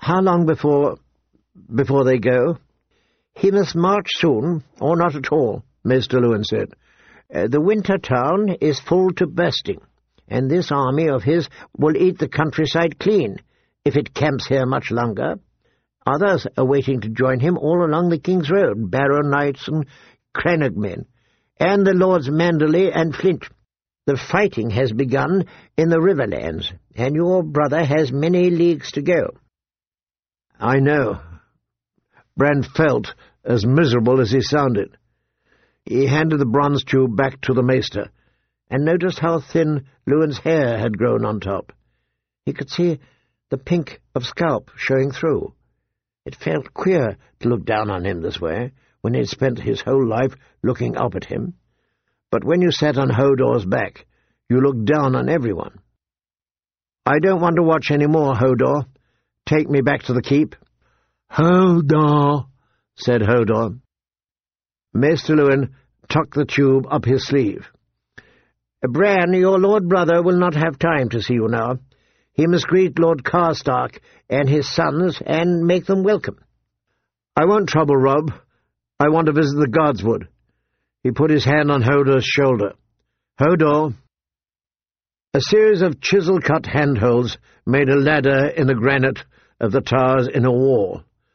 How long before they go?" "He must march soon, or not at all," Maester Luwin said. "The winter town is full to bursting, and this army of his will eat the countryside clean, if it camps here much longer. Others are waiting to join him all along the King's Road, Barrow Knights and Cranagmen, and the Lords Manderley and Flint. The fighting has begun in the Riverlands, and your brother has many leagues to go." "I know." Bran felt as miserable as he sounded. He handed the bronze tube back to the maester, and noticed how thin Luwin's hair had grown on top. He could see the pink of scalp showing through. It felt queer to look down on him this way, when he had spent his whole life looking up at him. But when you sat on Hodor's back, you looked down on everyone. "I don't want to watch any more, Hodor. Take me back to the keep." "Hodor," said Hodor. Maester Luwin tucked the tube up his sleeve. "Bran, your lord brother will not have time to see you now. He must greet Lord Karstark and his sons and make them welcome." "I won't trouble Robb. I want to visit the Godswood." He put his hand on Hodor's shoulder. "Hodor." A series of chisel-cut handholds made a ladder in the granite of the tower's inner wall.